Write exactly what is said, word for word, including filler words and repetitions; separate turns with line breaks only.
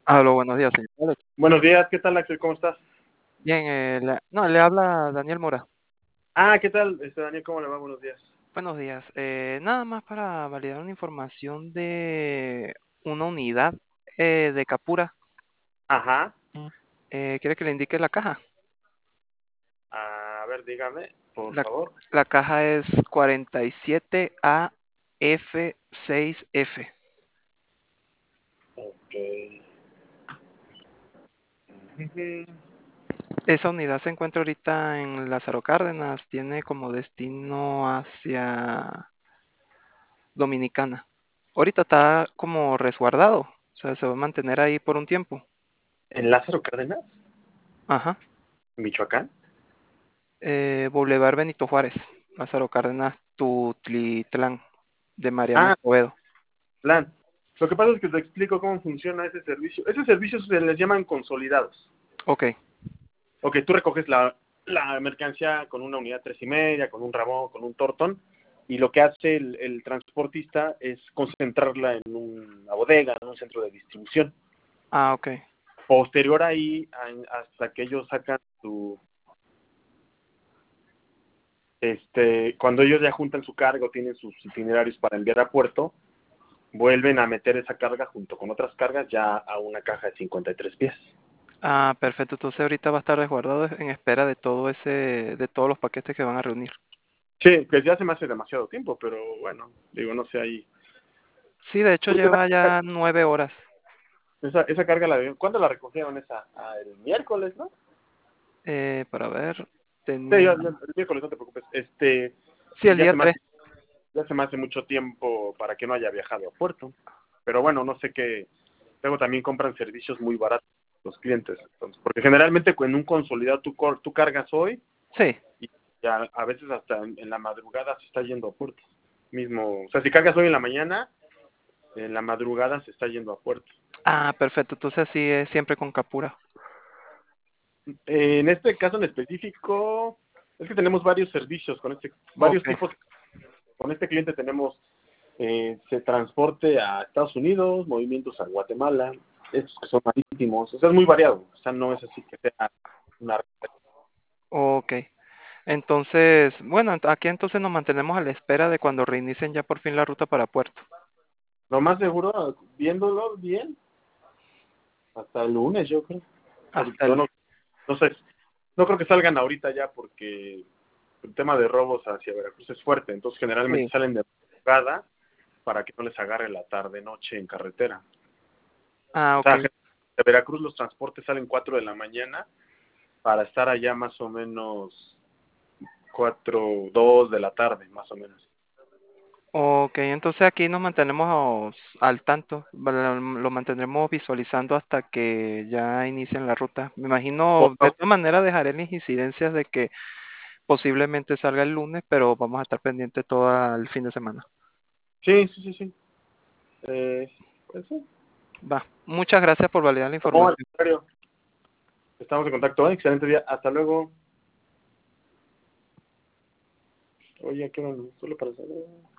Aló, buenos días, señor Alex.
Buenos días, ¿qué tal, Axel? ¿Cómo estás?
Bien, eh, le- no, le habla Daniel Mora.
Ah, ¿qué tal? Este, Daniel, ¿cómo le va? Buenos días.
Buenos días. Eh, nada más para validar una información de una unidad eh, de Capura.
Ajá.
Eh, ¿quiere que le indique la caja?
A ver, dígame, por
La,
favor.
la caja es cuarenta y siete A F seis F.
Ok. Ujú.
Esa unidad se encuentra ahorita en Lázaro Cárdenas. Tiene como destino hacia Dominicana. Ahorita está como resguardado. O sea, se va a mantener ahí por un tiempo.
¿En Lázaro Cárdenas?
Ajá.
¿Michoacán?
Eh, Boulevard Benito Juárez, Lázaro Cárdenas, Tutlitlán, de Mariano
Ah,
Escobedo.
plan. Lo que pasa es que te explico cómo funciona ese servicio. Ese servicio se les llaman consolidados.
Ok.
Ok, tú recoges la, la mercancía con una unidad tres y media, con un ramón, con un tortón, y lo que hace el, el transportista es concentrarla en una bodega, en un centro de distribución.
Ah, ok.
Posterior ahí, a- hasta que ellos sacan su, este, cuando ellos ya juntan su carga, tienen sus itinerarios para enviar a puerto, vuelven a meter esa carga junto con otras cargas ya a una caja de cincuenta y tres pies.
Ah, perfecto. Entonces ahorita va a estar resguardado en espera de todo ese, de todos los paquetes que van a reunir.
Sí, que ya se me hace demasiado tiempo, pero bueno, digo, no sé ahí.
Sí, de hecho
Uy, esa,
lleva ya nueve horas.
esa, esa carga la, ¿cuándo la recogieron esa? Ah, el miércoles, ¿no?
Eh, para ver,
Sí,
tenía...
yo- yo- el miércoles, no te preocupes. Este,
Sí, el
ya
día
se me
tres.
hace, ya se me hace mucho tiempo para que no haya viajado a puerto. Pero bueno, no sé qué. Luego también compran servicios muy baratos los clientes. Entonces, porque generalmente en un consolidado tú, cor- tú cargas hoy
Sí.
y ya a veces hasta en, en la madrugada se está yendo a puerto. Mismo, o sea, si cargas hoy en la mañana, en la madrugada se está yendo a puerto.
Ah, perfecto. Entonces sí es siempre con Capura.
En este caso en específico, es que tenemos varios servicios con este, varios
Ok.
tipos. Con este cliente tenemos eh, se transporte a Estados Unidos, movimientos a Guatemala, estos que son marítimos, o sea, es muy variado, o sea, no es así que sea una...
Ok. Entonces, bueno, ent- aquí entonces nos mantenemos a la espera de cuando reinicien ya por fin la ruta para Puerto.
Lo más seguro, viéndolo bien, hasta el lunes, yo creo, porque
Hasta
yo
el...
no, no sé, no creo que salgan ahorita ya porque el tema de robos hacia Veracruz es fuerte, entonces generalmente
Sí.
salen de madrugada para que no les agarre la tarde-noche en carretera.
Ah,
O
ok.
sea, de Veracruz los transportes salen cuatro de la mañana para estar allá más o menos cuatro, dos de la tarde, más o menos.
Ok, entonces aquí nos mantenemos al tanto, va- lo mantendremos visualizando hasta que ya inicien la ruta. Me
Por
imagino, de
favor.
todas maneras dejaré las incidencias de que posiblemente salga el lunes, pero vamos a estar pendientes todo el fin de semana.
Sí, sí, sí, sí. Eh, pues sí.
Va, muchas gracias por validar la
No, al
información.
contrario. Estamos en contacto. ¿Eh? Excelente día. Hasta luego. Oye, ¿qué onda? Solo para saber.